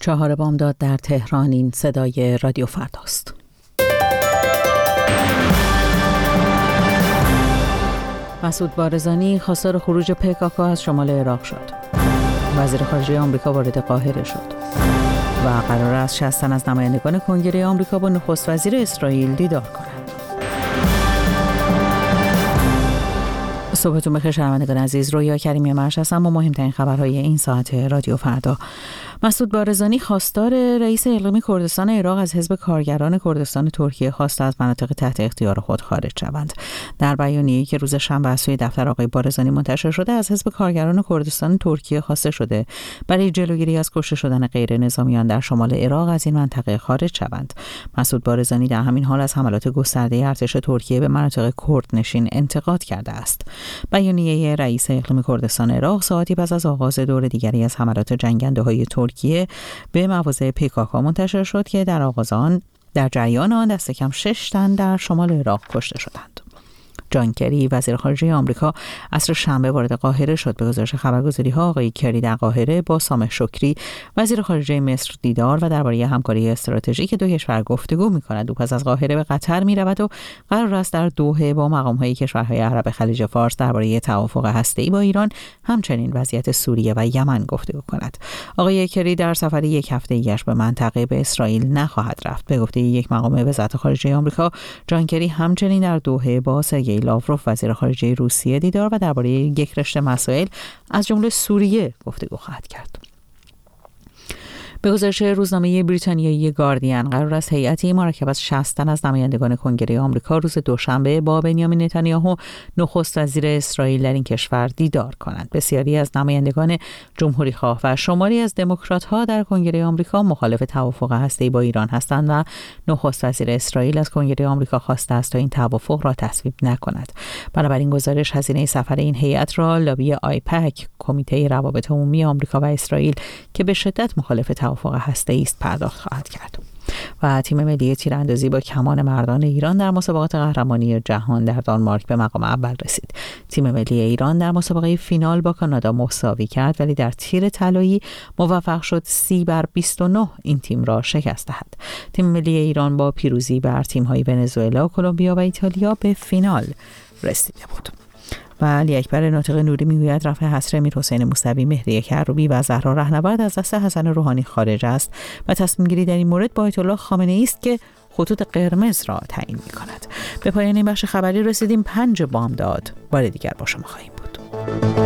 4 بامداد در تهران. این صدای رادیو فرداست. مسعود بارزانی خواستار خروج PKK از شمال عراق شد. وزیر خارجه آمریکا وارد قاهره شد و قرار است 60 تن از نمایندگان کنگره آمریکا با نخست وزیر اسرائیل دیدار کنند. صبحتون بخیر شنوندگان عزیز، رویا کریمی مرش هستم با مهمترین خبرهای این ساعت رادیو فردا. مسعود بارزانی خواستار رئیس اقلیمی کردستان عراق از حزب کارگران کردستان ترکیه خواسته از مناطق تحت اختیار خود خارج شوند. در بیانیه‌ای که روز شنبه از سوی دفتر آقای بارزانی منتشر شده، از حزب کارگران کردستان ترکیه خواسته شده برای جلوگیری از کشته شدن غیر نظامیان در شمال عراق از این منطقه خارج شوند. مسعود بارزانی در همین حال از حملات گسترده ارتش ترکیه به مناطق کردنشین انتقاد کرده است. بیانیه رئیس اقلیمی کردستان عراق ساعتی پس از آغاز دور دیگری از حملات جنگنده‌های ترکیه به مواضع PKK منتشر شد که در جریان آن دست کم 6 تن در شمال عراق کشته شدند. جان کری وزیر خارجه آمریکا عصر شنبه وارد قاهره شد. به گزارش خبرگزاری‌ها آقای کری در قاهره با سامح شکری وزیر خارجه مصر دیدار و درباره همکاری استراتژیک دو کشور گفتگو می‌کند. او پس از قاهره به قطر می‌رود و قرار است در دوحه با مقام‌های کشورهای عرب خلیج فارس درباره توافق هسته‌ای با ایران، همچنین وضعیت سوریه و یمن گفتگو کند. آقای کری در سفر یک هفته‌ایش به منطقه به اسرائیل نخواهد رفت. به گفته یک مقام وزارت خارجه آمریکا، جان کری همچنین در دوحه با سرگئی لاوروف وزیر خارجه روسیه دیدار و درباره یک رشته مسائل از جمله سوریه گفتگو خواهد کرد. به گزارش روزنامه بریتانیایی گاردین، قرار است هیئتی مرکب از 60 تن از نمایندگان کنگره آمریکا روز دوشنبه با بنیامین نتانیاهو نخست وزیر اسرائیل در این کشور دیدار کنند. بسیاری از نمایندگان جمهوری‌خواه و شماری از دموکرات‌ها در کنگره آمریکا مخالف توافق هسته‌ای با ایران هستند و نخست وزیر اسرائیل از کنگره آمریکا خواسته است تا این توافق را تصویب نکند. بنابراین گزارش هزینه سفر این هیئت را لابی آیپک، کمیته روابط عمومی آمریکا و اسرائیل که به شدت مخالف توافق هسته‌ای است، پرداخت خواهد کرد. و تیم ملی تیراندازی با کمان مردان ایران در مسابقات قهرمانی جهان در دانمارک به مقام اول رسید. تیم ملی ایران در مسابقه فینال با کانادا مساوی کرد، ولی در تیر طلایی موفق شد 30-29 این تیم را شکست دهد. تیم ملی ایران با پیروزی بر تیم‌های ونزوئلا، کلمبیا و ایتالیا به فینال رسیده بود. و علی اکبر ناطق نوری میگوید رفع حصر امیرحسین موسوی، مهدی کروبی و زهرا رهنورد از دست حسن روحانی خارج است و تصمیم گیری در این مورد با آیت الله خامنه‌ای است که خطوط قرمز را تعیین می‌کند. به پایان این بخش خبری رسیدیم. 5 بامداد بار دیگر با شما خواهیم بود.